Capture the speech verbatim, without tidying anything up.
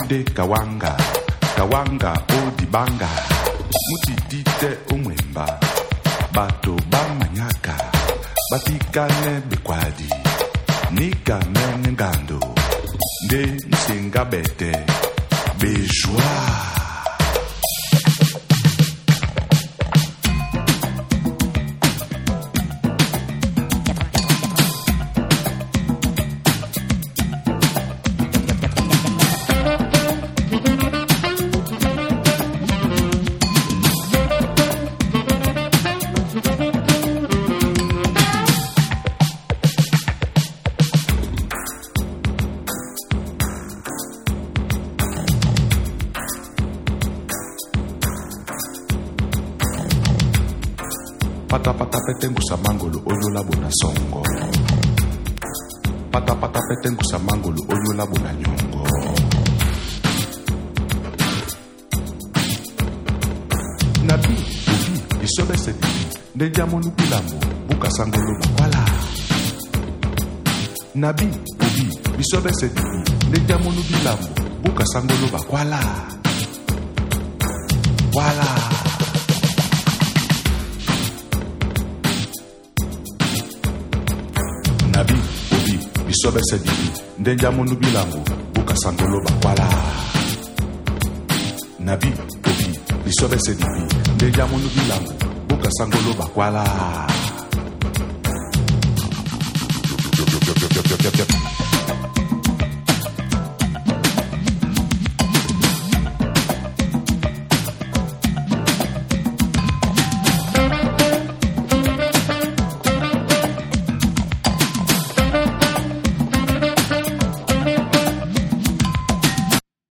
nde kawanga kawanga odibanga mutitite umwemba bato bamanyaka batikane bekwadi nikane ngando nde nsenga bete bejwa pata pata petengu samangolo onyola bona songo pata pata petengu samangolo onyola bona nyongo nabi ubi isobe sedi ndejamo nukulambo buka sangolo bakwala nabi ubi isobe sedi ndejamo nukulambo buka sangolo bakwala wala nabi obi bisobe sedidi ndenja mundu bilango buka sangolo bakwala nabi obi bisobe sedidi ndenja mundu bilango buka sangolo bakwala